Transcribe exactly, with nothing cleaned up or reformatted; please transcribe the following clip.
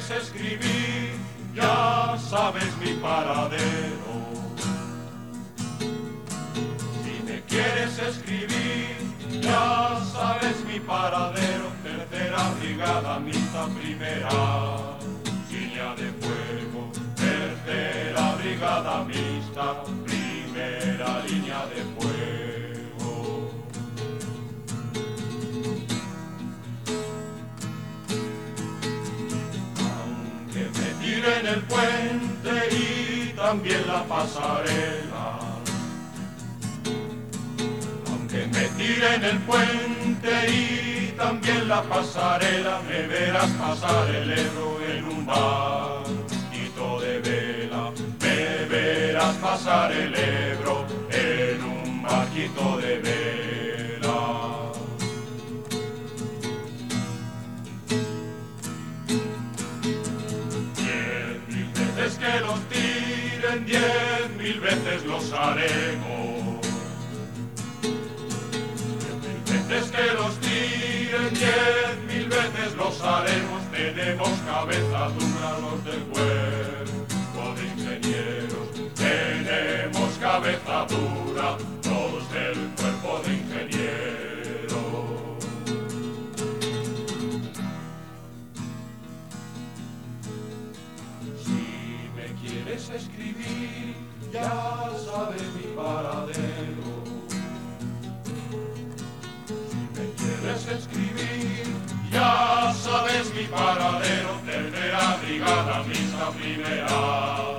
quieres escribir, ya sabes mi paradero. Si me quieres escribir, ya sabes mi paradero. Tercera brigada mixta, primera línea de fuego. Tercera brigada mixta, primera línea de fuego. Aunque me tiren el puente y también la pasarela, aunque me tiren el puente y también la pasarela, me verás pasar el Ebro en un barquito de vela. Me verás pasar el Ebro en un barquito de vela. Diez mil veces que los tiren, diez mil veces los haremos. Diez que los tiren, diez mil veces los haremos. Tenemos cabeza dura los del cuerpo de ingenieros. Tenemos cabeza dura los del cuerpo de ingenieros. Si me quieres escribir, ya sabes mi paradero. Quieres escribir, ya sabes mi paradero. Tercera brigada mixta, primera